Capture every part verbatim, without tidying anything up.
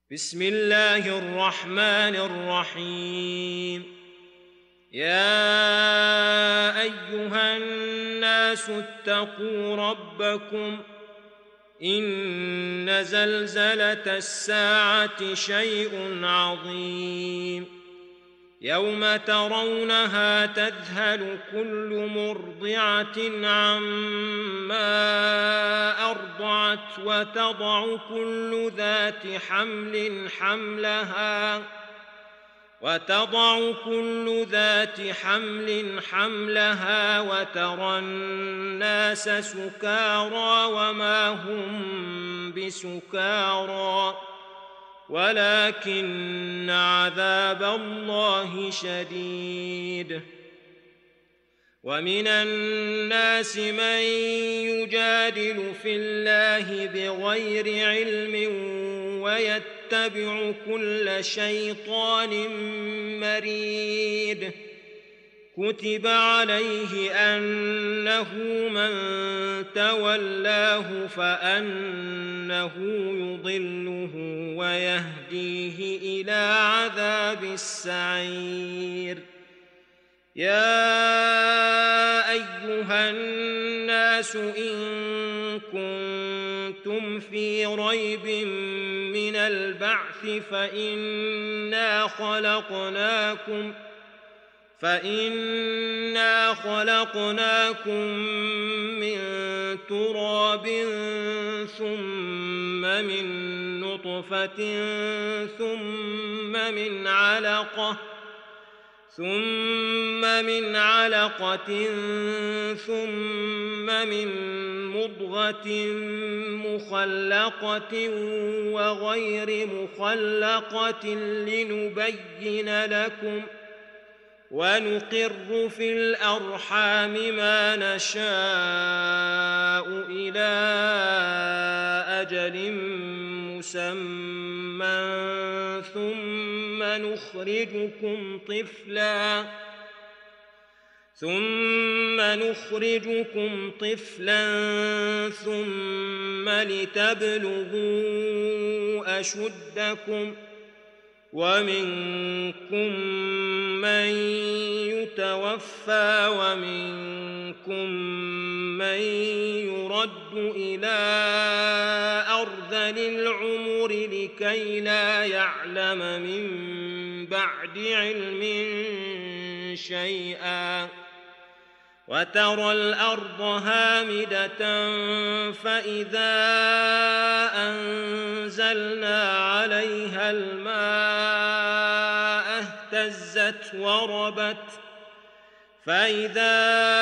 بسم الله الرحمن الرحيم. يا أيها الناس اتقوا ربكم إن زلزلة الساعة شيء عظيم يوم ترونها تذهل كل مرضعة عما أرضعت وتضع كل ذات حمل حملها وتضع كل ذات حمل حملها وترى الناس سكارى وما هم بسكارى ولكن عذاب الله شديد. ومن الناس من يجادل في الله بغير علم ويتبع كل شيطان مريد. كتب عليه أنه من تولاه فأنه يضله ويهديه إلى عذاب السعير. يا أيها الناس إن كنتم في ريب من البعث فإنا خلقناكم فإنا خلقناكم من تراب ثم من نطفة ثم من علقة ثم من علقة ثم من مضغة مخلقة وغير مخلقة لنبين لكم ونقر في الأرحام ما نشاء إلى أجل مسمى ثم نخرجكم طفلا ثم نخرجكم طفلا ثم لتبلغوا أشدكم ومنكم من يتوفى ومنكم من يرد إلى أرذل العمر لكي لا يعلم من بعد علم شيئا. وترى الأرض هامدة فإذا أنزلنا عليها الماء اهتزت وربت فإذا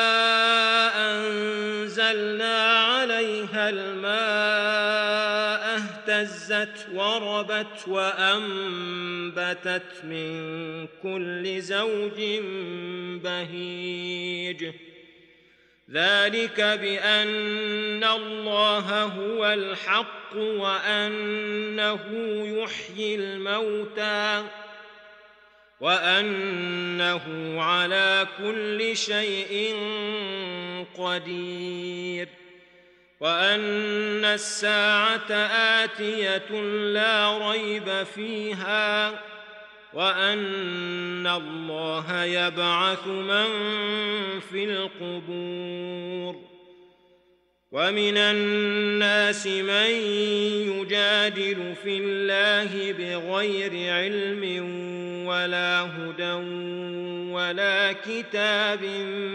أنزلنا عليها الماء اهتزت وربت وأنبتت من كل زوج بهيج. ذلك بأن الله هو الحق وأنه يحيي الموتى وأنه على كل شيء قدير وأن الساعة آتية لا ريب فيها وأن الله يبعث من في القبور. ومن الناس من يجادل في الله بغير علم ولا هدى ولا كتاب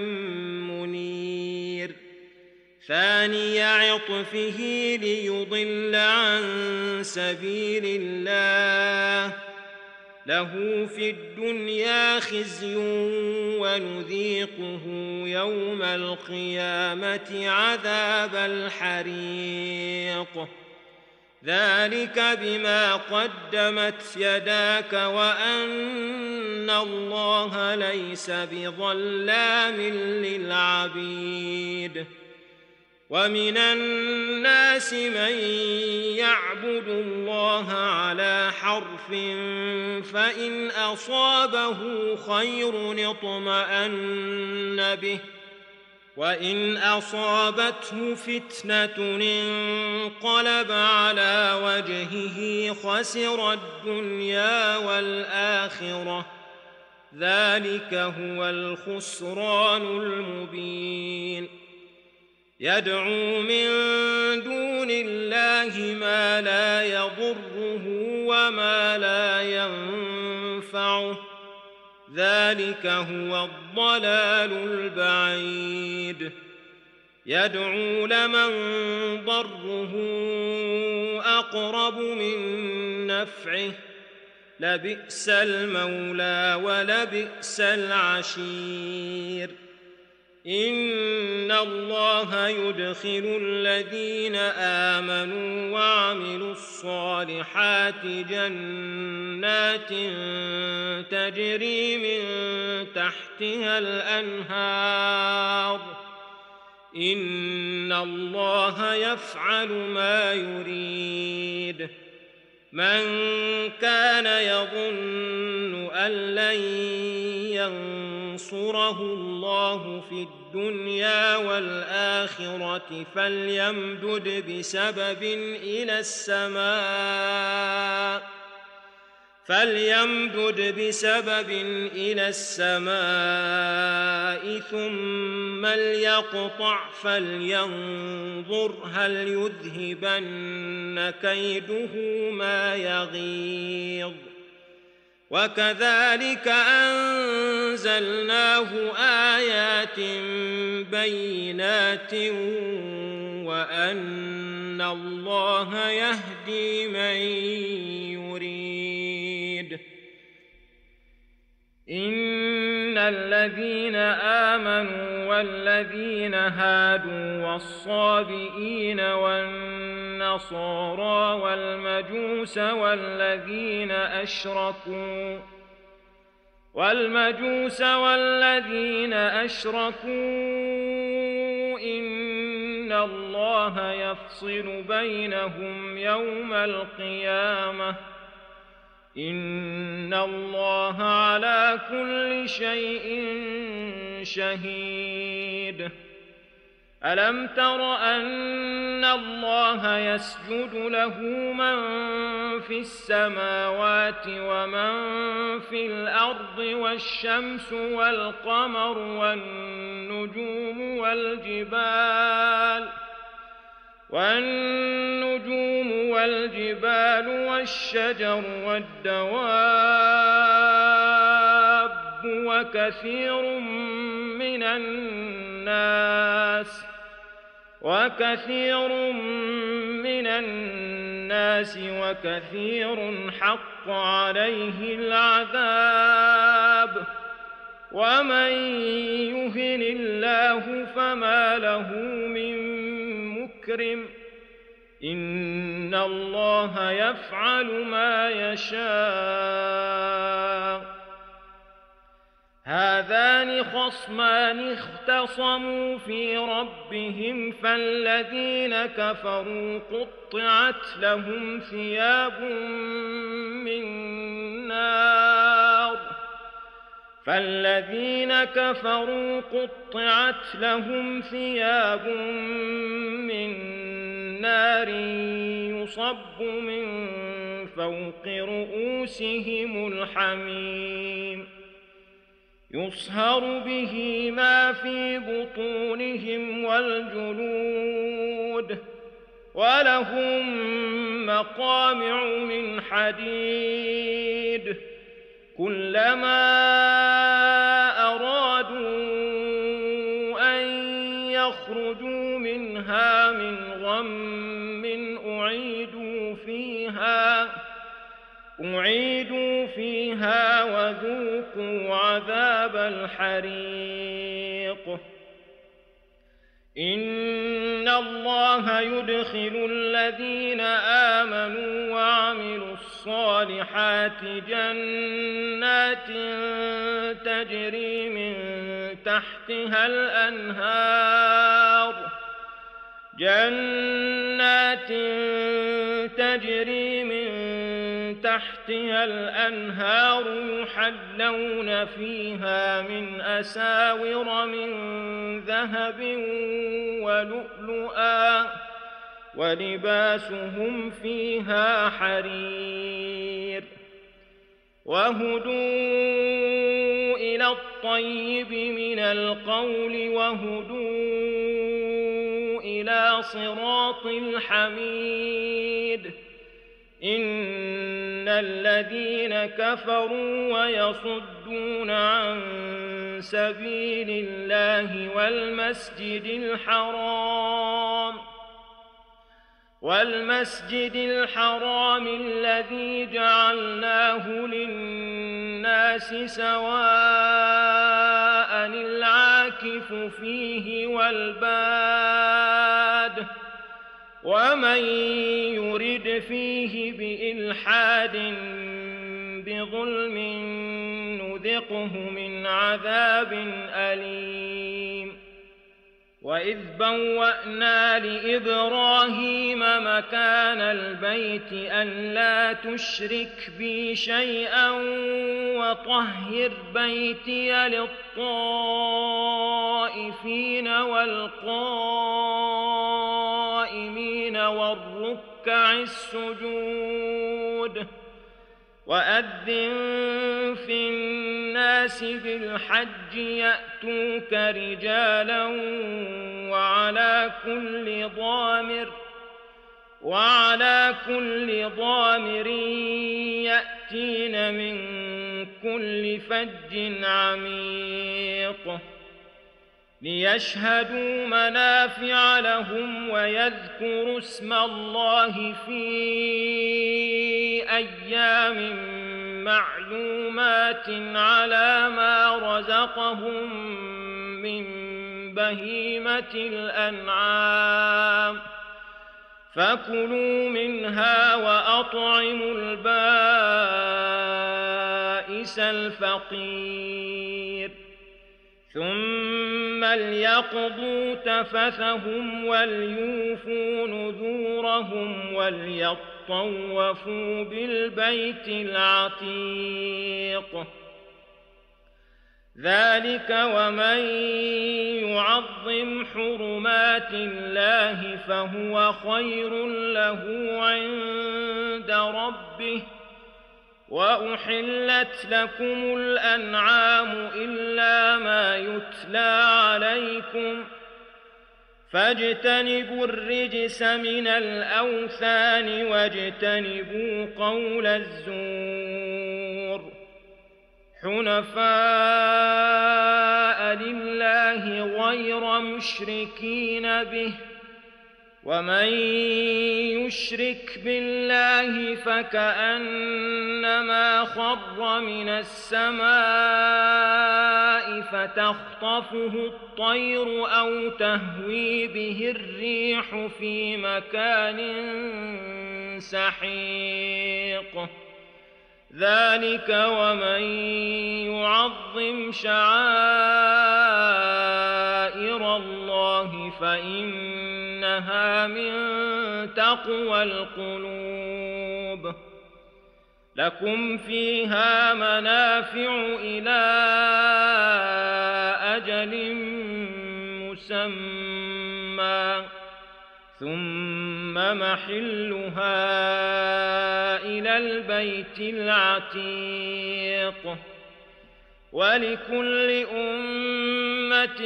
منير. ثاني عطفه ليضل عن سبيل الله له في الدنيا خزي ونذيقه يوم القيامة عذاب الحريق. ذلك بما قدمت يداك وأن الله ليس بظلام للعبيد. ومن الناس من يعبد الله على حرف فإن أصابه خير اطمأن به وإن أصابته فتنة انقلب على وجهه خسر الدنيا والآخرة ذلك هو الخسران المبين يدعو من دون الله ما لا يضره وما لا ينفعه ذلك هو الضلال البعيد يدعو لمن ضره أقرب من نفعه لبئس المولى ولبئس العشير إن الله يدخل الذين آمنوا وعملوا الصالحات جنات تجري من تحتها الأنهار إن الله يفعل ما يريد من كان يظن أن لن ينصره الله في الدنيا والآخرة فليمدد بسبب إلى السماء فليمدد بسبب إلى السماء ثم ليقطع فلينظر هل يذهبن كيده ما يغيظ وكذلك أنزلناه آيات بينات وأن الله يهدي من يريد إن الذين آمنوا والذين هادوا والصابئين والنصارى والمجوس والذين أشركوا والمجوس والذين أشركوا إن الله يفصل بينهم يوم القيامة إن الله على كل شيء شهيد ألم تر أن الله يسجد له من في السماوات ومن في الأرض والشمس والقمر والنجوم والجبال والنجوم والجبال والشجر والدواب وكثير من الناس وكثير من الناس وكثير حق عليه العذاب ومن يهن الله فما له من مكرم إن الله يفعل ما يشاء هذان خصمان اختصموا في ربهم فالذين كفروا قطعت لهم ثياب من نار فالذين كفروا قطعت لهم ثياب من نار يصب من فوق رؤوسهم الحميم يصهر به ما في بطونهم والجلود ولهم مقامع من حديد كلما أرادوا أن يخرجوا منها من غم أعيدوا فيها أعيدوا فيها وذوقوا عذاب الحريق إن الله يدخل الذين آمنوا وعملوا الصالحات جنات تجري من تحتها الأنهار جنات تجري من تحتها الأنهار يحلون فيها من أساور من ذهب ولؤلؤا ولباسهم فيها حرير وهدوا إلى الطيب من القول وهدوا إلى صراط الحميد إن الذين كفروا ويصدون عن سبيل الله والمسجد الحرام والمسجد الحرام الذي جعلناه للناس سواء العاكف فيه والباد ومن يرد فيه بإلحاد بظلم نذقه من عذاب أليم وإذ بوأنا لإبراهيم مكان البيت ألا تشرك بي شيئا وطهر بيتي للطائفين والقائمين والركع السجود وأذن في الناس بالحج يأتوك رجالا وعلى كل ضامر وعلى كل ضامر يأتين من كل فج عميق ليشهدوا منافع لهم ويذكروا اسم الله في أيام معلومات على ما رزقهم من بهيمة الأنعام فكلوا منها وأطعموا البائس الفقير ثم ليقضوا تفثهم وليوفوا نذورهم وليطوفوا بالبيت العتيق ذلك ومن يعظم حرمات الله فهو خير له عند ربه وأحلت لكم الأنعام إلا ما يتلى عليكم فاجتنبوا الرجس من الأوثان واجتنبوا قول الزور حنفاء لله غير مشركين به ومن يشرك بالله فكأنما خر من السماء فتخطفه الطير أو تهوي به الريح في مكان سحيق ذلك ومن يعظم شعائر الله فإنها من تقوى القلوب لكم فيها منافع إلى أجل مسمى ثم محلها إلى البيت العتيق ولكل أمة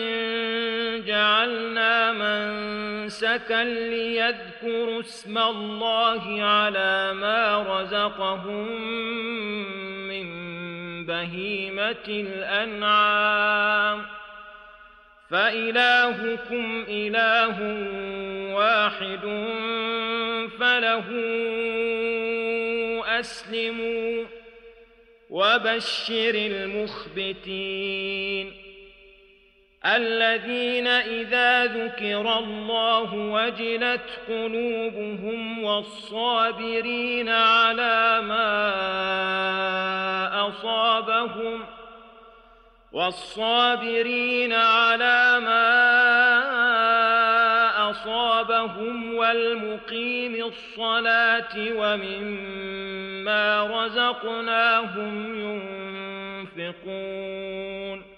جعلنا منسكا ليذكروا اسم الله على ما رزقهم من بهيمة الأنعام فإلهكم إله واحد فله أسلموا وبشر المخبتين الذين إذا ذكر الله وجلت قلوبهم والصابرين على ما أصابهم والصابرين على ما أصابهم والمقيم الصلاة ومما رزقناهم ينفقون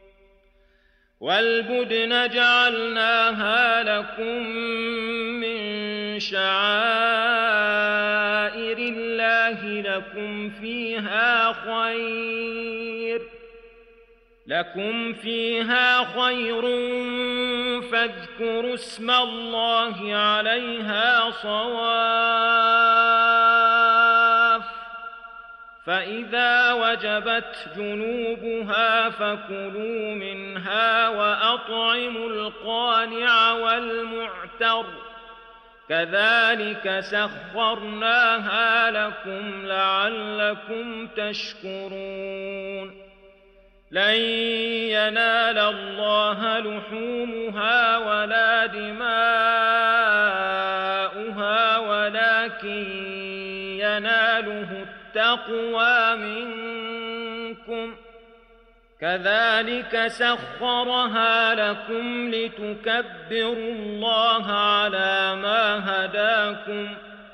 والبدن جعلناها لكم من شعائر الله لكم فيها خير لكم فيها خير فاذكروا اسم الله عليها صواف فإذا وجبت جنوبها فكلوا منها وأطعموا القانع والمعتر كذلك سخرناها لكم لعلكم تشكرون لن ينال الله لحومها ولا دماؤها ولكن يناله التقوى منكم كذلك سخرها لكم لتكبروا الله على ما هداكم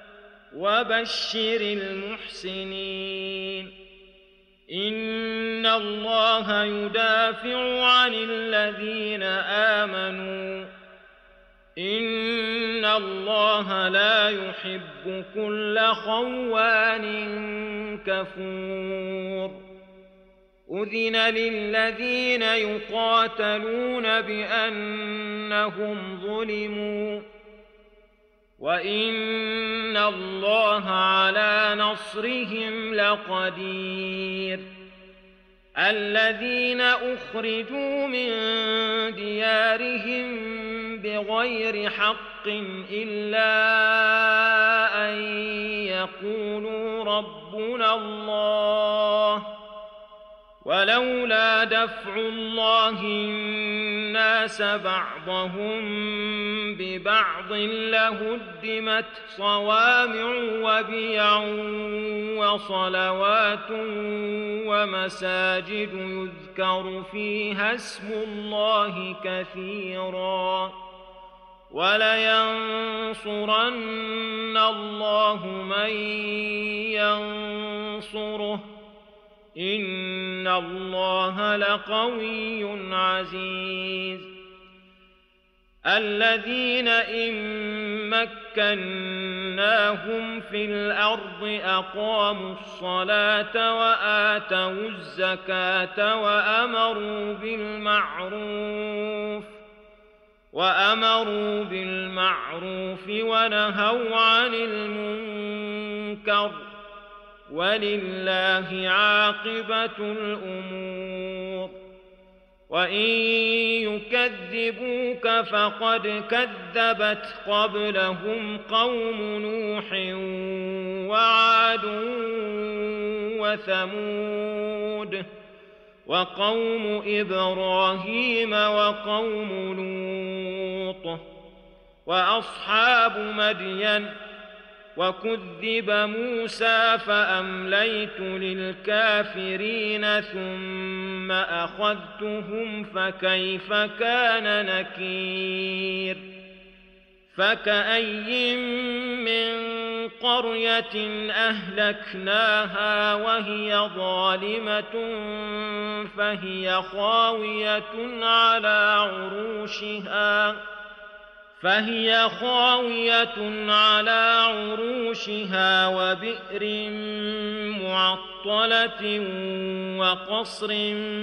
وبشر المحسنين إن الله يدافع عن الذين آمنوا إن الله لا يحب كل خوان كفور أذن للذين يقاتلون بأنهم ظلموا وإن الله على نصرهم لقدير الذين أخرجوا من ديارهم بغير حق إلا أن يقولوا ربنا الله ولولا دفع الله الناس بعضهم ببعض لهدمت صوامع وبيع وصلوات ومساجد يذكر فيها اسم الله كثيرا ولينصرن الله من ينصره إن الله لقوي عزيز الذين إن مكناهم في الأرض أقاموا الصلاة وآتوا الزكاة وأمروا بالمعروف وأمروا بالمعروف ونهوا عن المنكر ولله عاقبة الأمور وإن يكذبوك فقد كذبت قبلهم قوم نوح وعاد وثمود وقوم إبراهيم وقوم لوط وأصحاب مدين وكذب موسى فأمليت للكافرين ثم أخذتهم فكيف كان نكير فكأي من قرية أهلكناها وهي ظالمة فهي خاوية على عروشها فهي خاوية على عروشها وبئر معطلة وقصر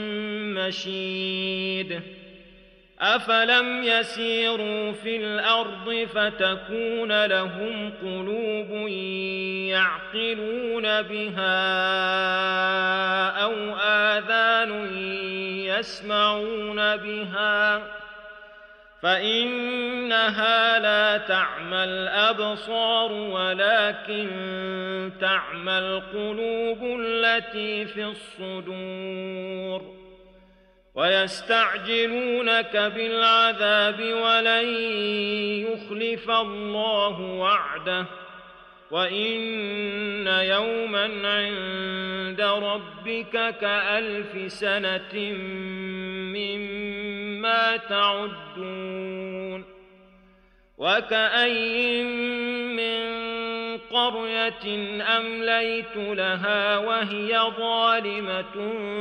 مشيد أفلم يسيروا في الأرض فتكون لهم قلوب يعقلون بها أو آذان يسمعون بها فإنها لا تعمى الأبصار ولكن تعمى القلوب التي في الصدور ويستعجلونك بالعذاب ولن يخلف الله وعده وإن يوما عند ربك كألف سنة مما تعدون وكأين من قرية أمليت لها وهي ظالمة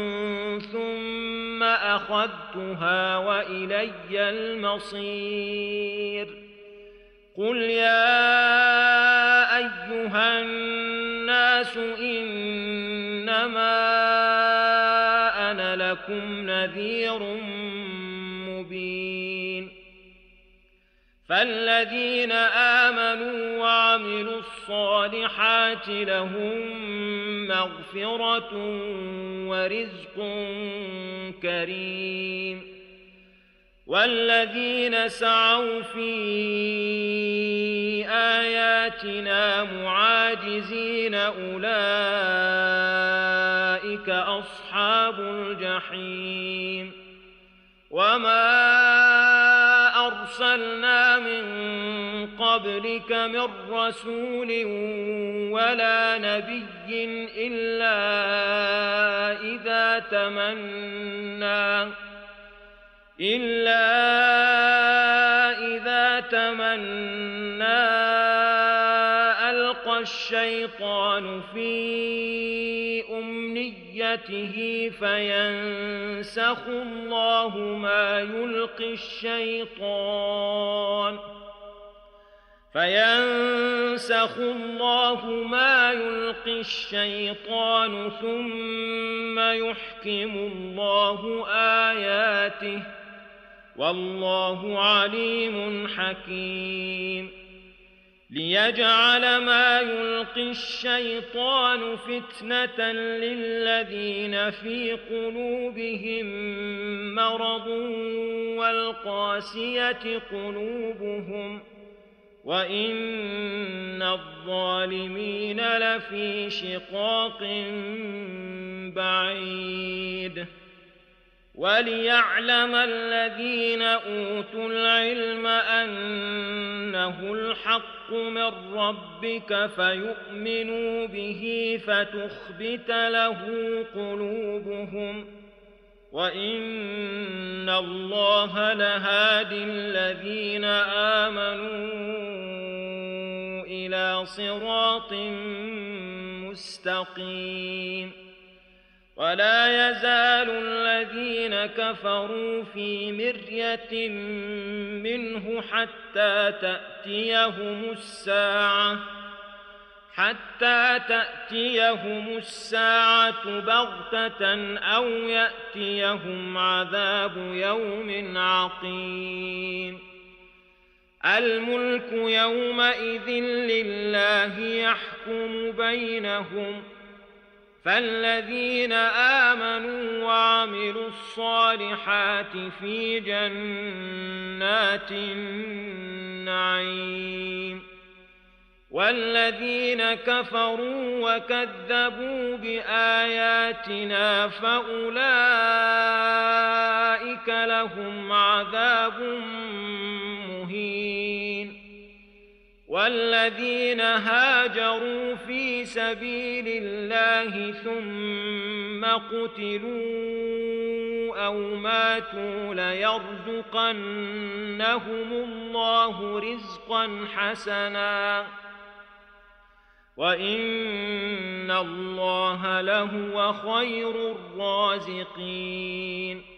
ثم أخذتها وإلي المصير قل يا أيها الناس إنما أنا لكم نذير مبين فالذين آمنوا وعملوا الصالحات لهم مغفرة ورزق كريم والذين سعوا في آياتنا معاجزين أولئك أصحاب الجحيم وما أرسلنا من قبلك من رسول ولا نبي إلا إذا تمنى إلا إذا تمنى ألقى الشيطان في أمنيته فينسخ الله ما يلقي الشيطان فينسخ الله ما يلقي الشيطان ثم يحكم الله آياته والله عليم حكيم ليجعل ما يلقي الشيطان فتنة للذين في قلوبهم مرض والقاسية قلوبهم وإن الظالمين لفي شقاق بعيد وليعلم الذين أوتوا العلم أنه الحق من ربك فيؤمنوا به فتخبت له قلوبهم وإن الله لهادي الذين آمنوا إلى صراط مستقيم ولا يزال الذين كفروا في مرية منه حتى تأتيهم الساعة حتى تأتيهم الساعة بغتة أو يأتيهم عذاب يوم عقيم الملك يومئذ لله يحكم بينهم فالذين آمنوا وعملوا الصالحات في جنات النعيم والذين كفروا وكذبوا بآياتنا فأولئك لهم عذاب مهين والذين هاجروا في سبيل الله ثم قتلوا أو ماتوا ليرزقنهم الله رزقا حسنا وإن الله لهو خير الرازقين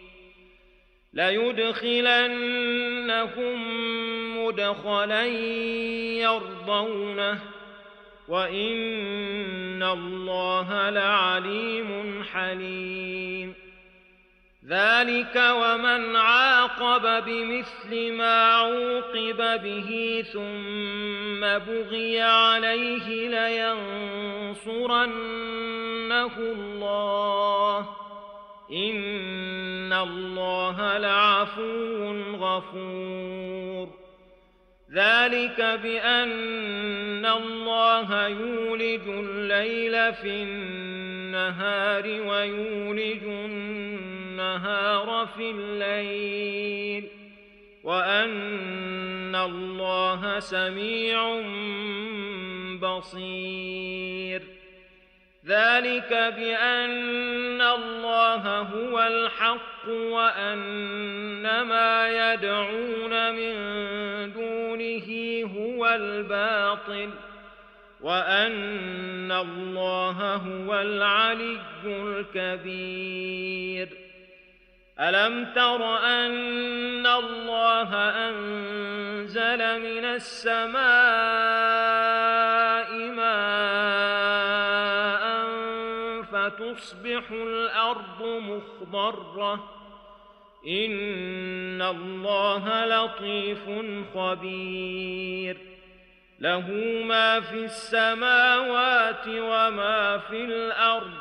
ليدخلنهم مدخلا يرضونه وإن الله لعليم حليم ذلك ومن عاقب بمثل ما عوقب به ثم بغي عليه لينصرنه الله إن الله لعفو غفور ذلك بأن الله يولج الليل في النهار ويولج النهار في الليل وأن الله سميع بصير ذلك بأن الله هو الحق وأن ما يدعون من دونه هو الباطل وأن الله هو العلي الكبير. ألم تر أن الله أنزل من السماء ماء فتصبح الأرض مخضرة إن الله لطيف خبير له ما في السماوات وما في الأرض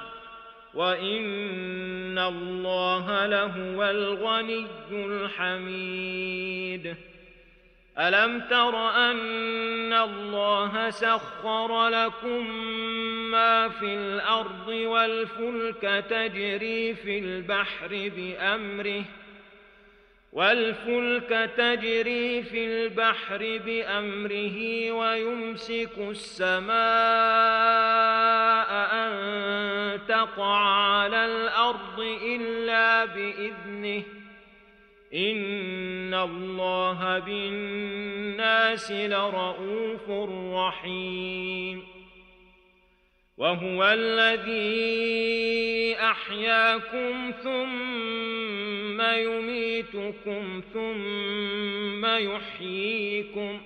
وإن الله لهو الغني الحميد. ألم تر أن الله سخر لكم ما في الأرض والفلك تجري في البحر بأمره والفلك تجري في البحر بأمره ويمسك السماء أن تقع على الأرض إلا بإذنه إن الله بالناس لرءوف رحيم. وهو الذي أحياكم ثم يميتكم ثم يحييكم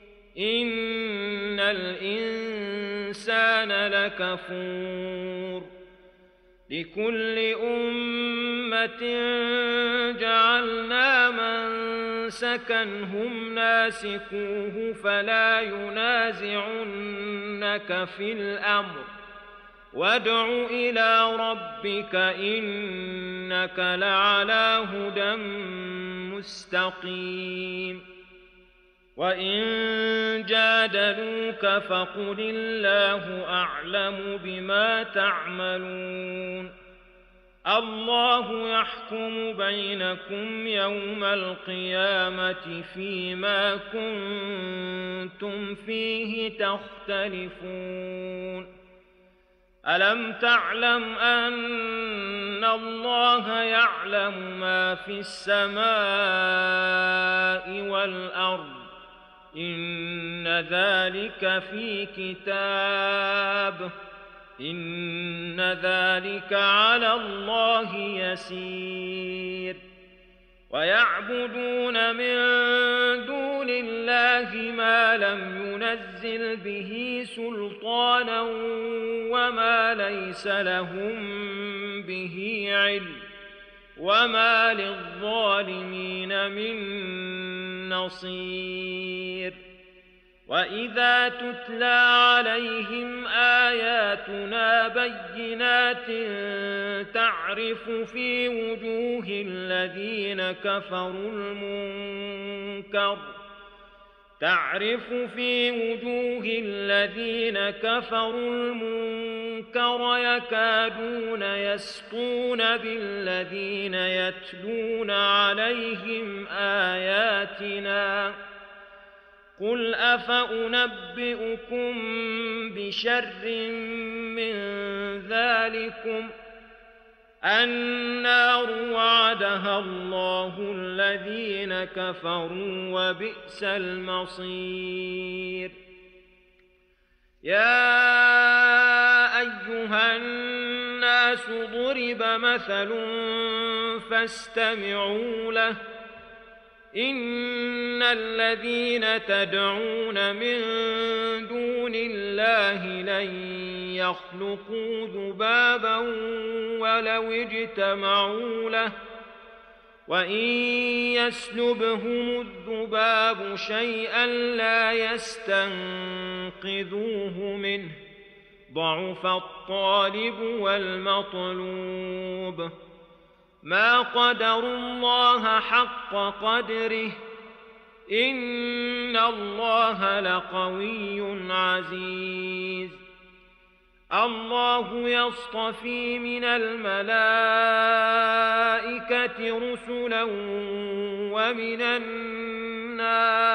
إن الإنسان لكفور. لكل أمة جعلنا منسكا هم ناسكوه فلا ينازعنك في الأمر وادع إلى ربك إنك لعلى هدى مستقيم. وإن جادلوك فقل الله أعلم بما تعملون الله يحكم بينكم يوم القيامة فيما كنتم فيه تختلفون. ألم تعلم أن الله يعلم ما في السماء والأرض إن ذلك في كتاب إن ذلك على الله يسير. ويعبدون من دون الله ما لم ينزل به سلطانا وما ليس لهم به علم وما للظالمين من نصير. وإذا تتلى عليهم آياتنا بينات تعرف في وجوه الذين كفروا المنكر تعرف في وجوه الذين كفروا المنكر يكادون يسطون بالذين يتلون عليهم آياتنا قل أفأنبئكم بشر من ذلكم النار وعدها الله الذين كفروا وبئس المصير. يا أيها الناس ضرب مثل فاستمعوا له إن الذين تدعون من دون الله لن يخلقوا ذبابا ولو اجتمعوا له وإن يسلبهم الذباب شيئا لا يستنقذوه منه ضعف الطالب والمطلوب. ما قدروا الله حق قدره إن الله لقوي عزيز. الله يصطفي من الملائكة رسلا ومن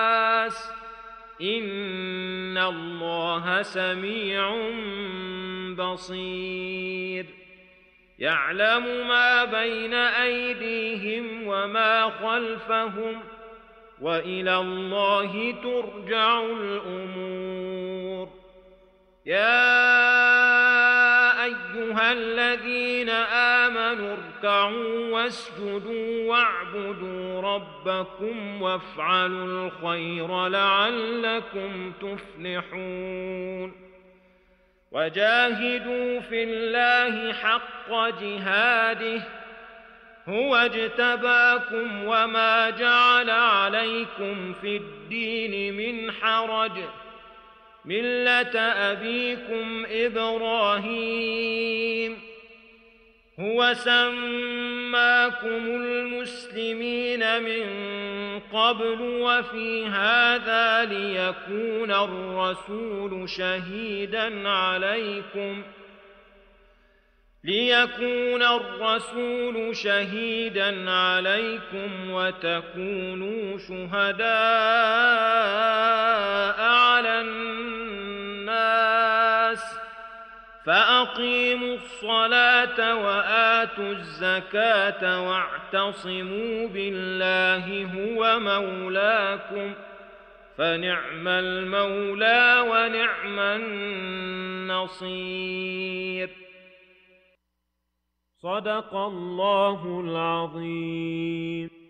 الناس إن الله سميع بصير يعلم ما بين أيديهم وما خلفهم وإلى الله ترجع الأمور. يا أيها الذين آمنوا اركعوا واسجدوا واعبدوا ربكم وافعلوا الخير لعلكم تفلحون. وجاهدوا في الله حق جهاده هو اجتباكم وما جعل عليكم في الدين من حرج ملة أبيكم إبراهيم هو سماكم المسلمين من قبل وفي هذا ليكون الرسول شهيدا عليكم ليكون الرسول شهيدا عليكم وتكونوا شهداء على الناس فأقيموا الصلاة وآتوا الزكاة واعتصموا بالله هو مولاكم فنعم المولى ونعم النصير. صدق الله العظيم.